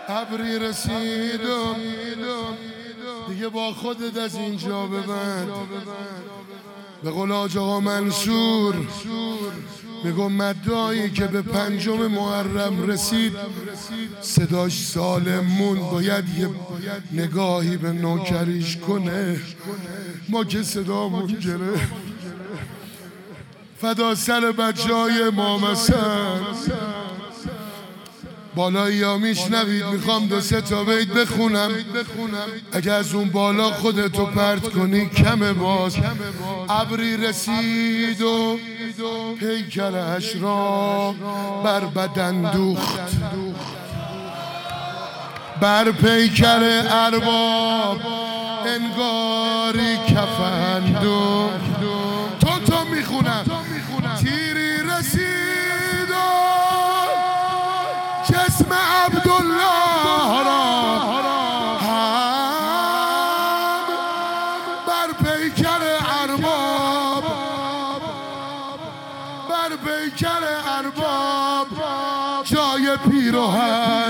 ابری رسید و دیگه با خودت از اینجا ببند. به قول حاج آقا منصور میگم مدایی که به 5 محرم رسید صداش سالم موند، باید یه نگاهی به نوکریش کنه. ما که صدامون گرفت فدا سر بچه‌های امام حسن. بالایی یا میشنوید میخوام 2-3 تا بیت بخونم، اگه از اون بالا خودتو پرت کنی کمه. باز ابری رسید و پیکرش را بر بدن دوخت، بر پیکر ارباب انگاری کفن دوخت. تو میخونم تیری رسید و جسم عبدالله را هم بر پیکر ارباب، بر پیکر ارباب جای پیراهن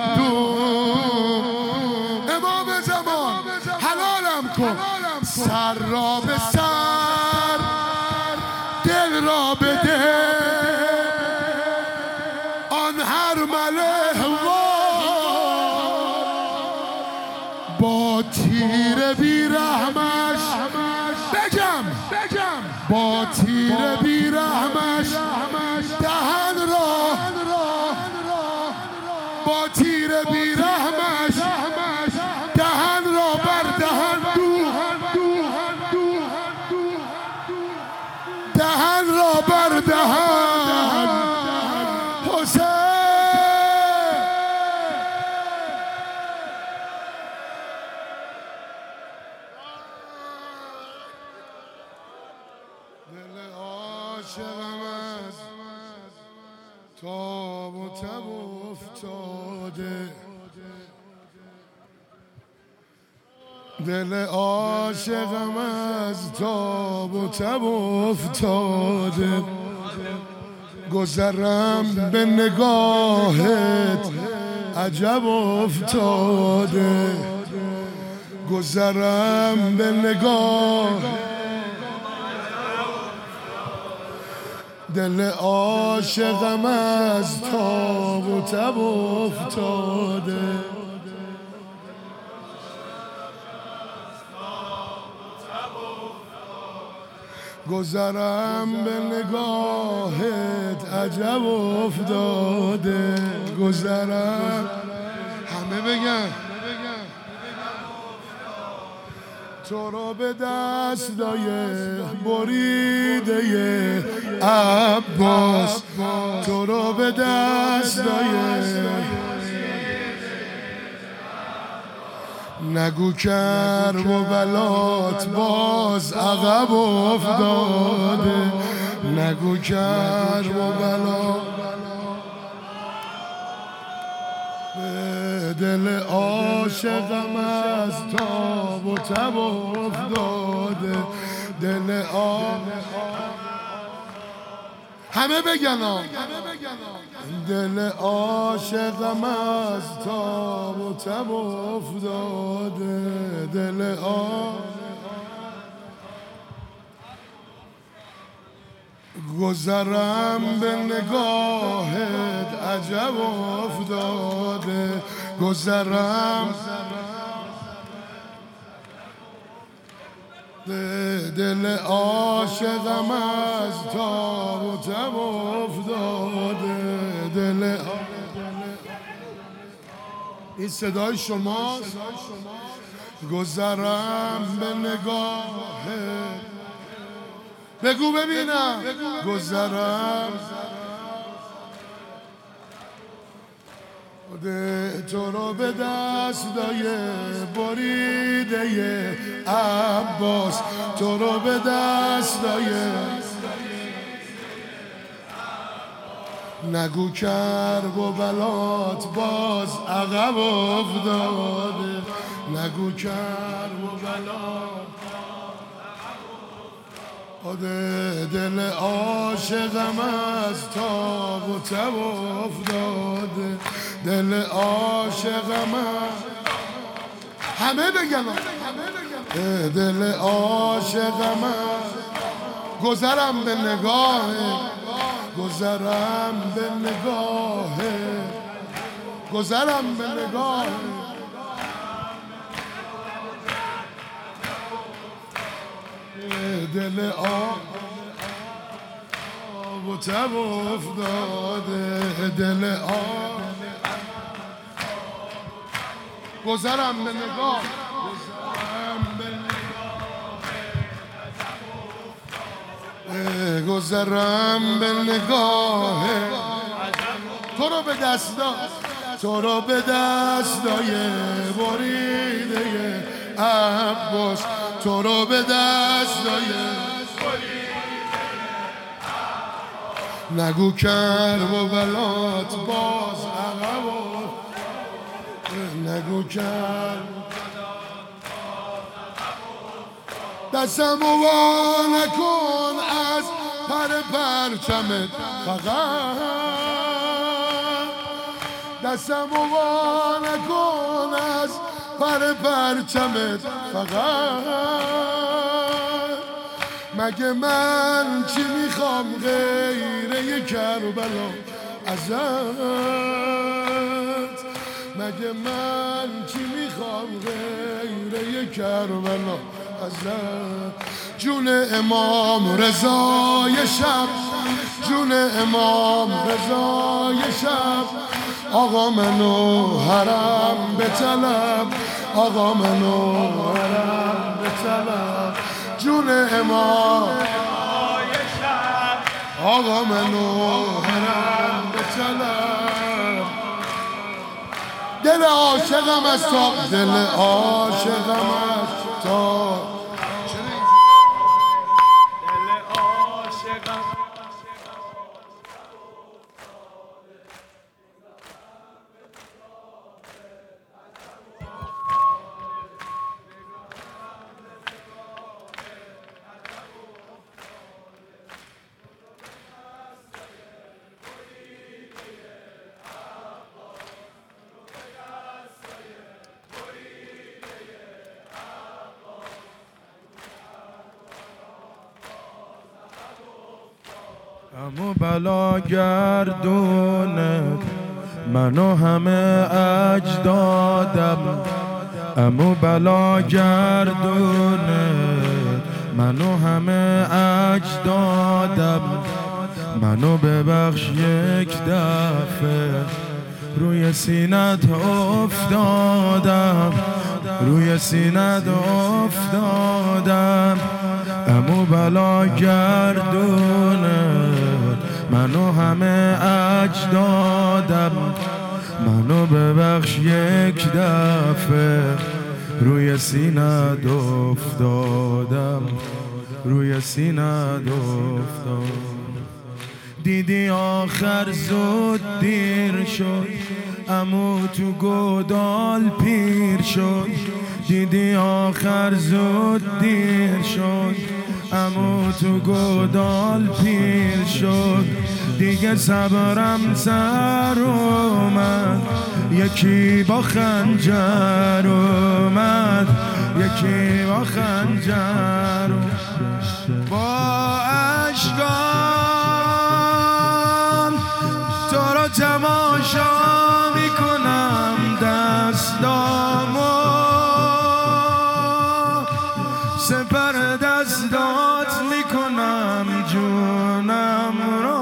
امام زمان حلالم کن. سر را به سر دل را به دل آن هر مله با تیر بیرحمش بگم با تیر بیرحمش دهن را، با تیر بیرحمش دهن را بر دهن دهن را بر دهن حسین. دل عاشقم از تاب و تب افتاده، دل عاشقم از تاب و تب افتاده. گذرم به نگاهت عجب افتاده، گذرم به نگاه دل عاشقم از تاب و تب افتاده. گذرم به نگاهت عجب افتاده، گذرم همه بگن تو رو به دستای بریده عباس، تو رو به دستای نگو کرب و بلات باز عقب افتاده، نگو کرب و بلات به دل عاشقم از تاب و تب افتاده. دل همه بگن دل عاشقم از تاب و تب افتاده، دل گذرم به نگاهت عجب افتاده، گذرم دل عاشقم از تاب و تب افتاده. دل این صدای شماست. گذرم به نگاهت بگو ببینم، گذرم تو رو به دستای بریده عباس، تو رو به دستای نگو کرب و بلات باز عقب افتاده، نگو کرب و بلات دل عاشقم از تاب و تب افتاده، دل عاشقم همه بگن دل عاشقم گذرم به نگاه گذرم به نگاه گذرم به نگاه دل آب و تب افتاده دل آب گذرم به نگاه گذرم به نگاه تو رو به دست داد تو رو به دستای بریده عباس تو رو به دستای نگو کرب و بلات باز عقب نگو کرب دستم و نکن از پرچمت فقط دستم و نکن از پرچمت فقط مگه من چی میخوام غیر یک کربلا ازت مگه من چی میخوام غیر یک کربلا ازت جون امام رضای شب جون امام رضای شب آقا منو حرم به طلب آقا منو حرم به طلب جون امام آقا منو حرم به طلب دل عاشقم از تا دل عاشقم از تا امو بلا گردونت منو همه اجدادم امو بلا گردونت منو همه اجدادم منو ببخش یک دفعه روی سینت افتادم روی سینت افتادم امو بلا گردونت منو همه اجدادم منو ببخش یک دفعه روی سینت افتادم روی سینت افتادم دیدی آخر زود دیر شد عمو تو گودال پیر شد دیدی آخر زود دیر شد عمو تو گودال پیر شد دیگه صبرم سر اومد یکی با خنجر اومد یکی با خنجر با اشکان تو رو تماشا میکنم دستامو سپر دستات میکنم جونم رو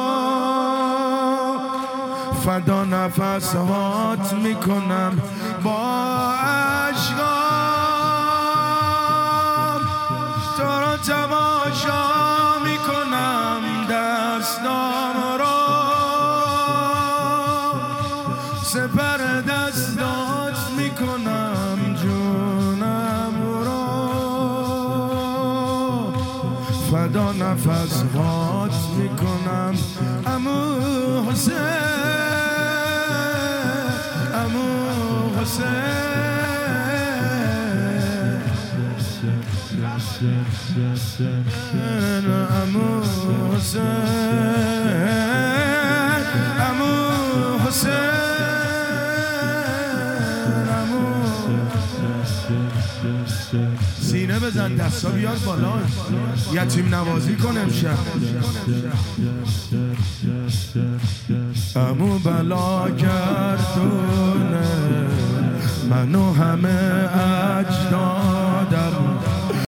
فدا نفسهات میکنم با اشکام تو رو تماشا میکنم دستام رو سپر دستات میکنم جونم رو فدا نفسهات میکنم عمو حسین عمو حسین عمو حسین عمو حسین سینه بزن دستا بیار بالا یتیم نوازی کن امشب عمو بلا گردونه منو همه اجداد